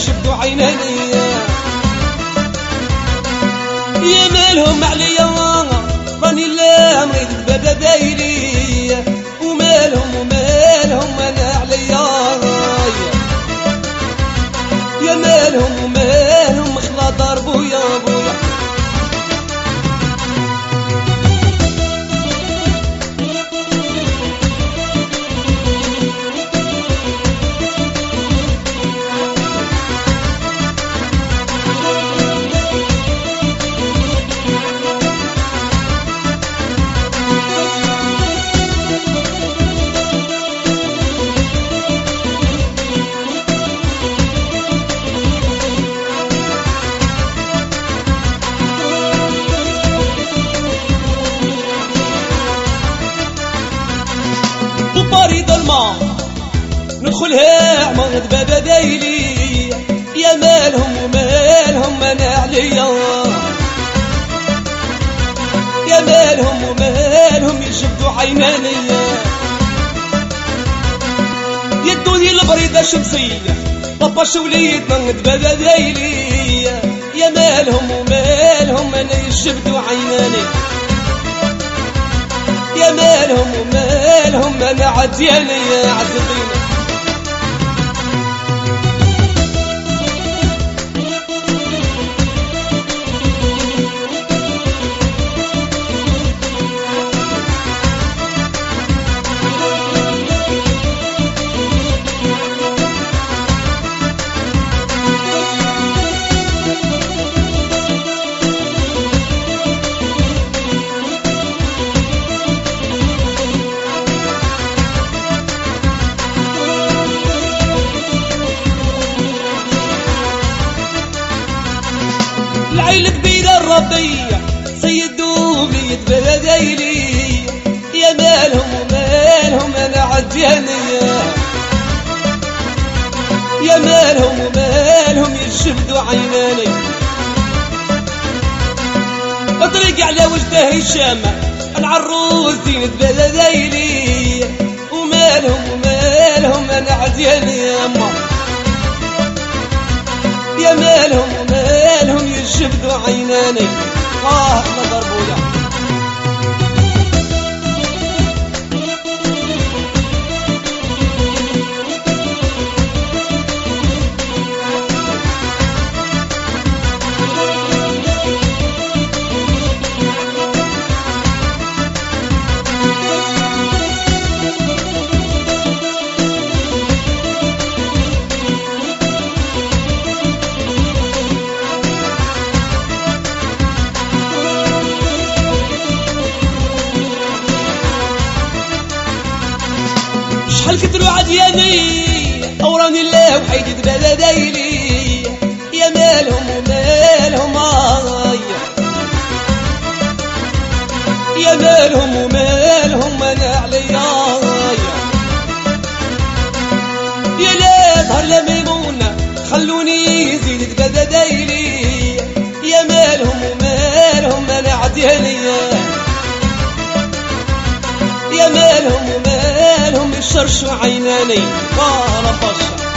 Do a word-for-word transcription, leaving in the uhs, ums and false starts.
يشدوا عيناني يا مالهم عليا راني لا مريض بابا بايلي ومالهم ومالهم انا عليا يا مالهم ومالهم خلا ضربوا يا بويا بريد الماء ندخلها عمرت بابا دايلي يا مالهم ومالهم انا عليا يا مالهم ومالهم يشدوا عيناني يدوني البريدة شمسية طفش وليد من بابا دايلي يا مالهم ومالهم انا يشدوا عيناني يا مالهم ومالهم انا عدياني يا عزبيني العيل كبيرة الربية سيدوا بيد بلديلي يا مالهم ومالهم انا عدياني يا مالهم ومالهم يشفدوا عيناني اطرق على وجده هشام العروس زينة بلديلي ومالهم ومالهم انا عدياني يا أما يا مالهم ومالهم يشفدوا عيناني آه احنا ضربونا شحال كترو عدياني اوراني الله وحيد بلديلي يا مالهم ومالهم آي يا مالهم ومالهم انا عليا يا لا ظهر لا ميمونة خلوني زيد بلديلي يا مالهم ومالهم انا عدياني يا مالهم ومالهم يشرشوا عيناني ما رفش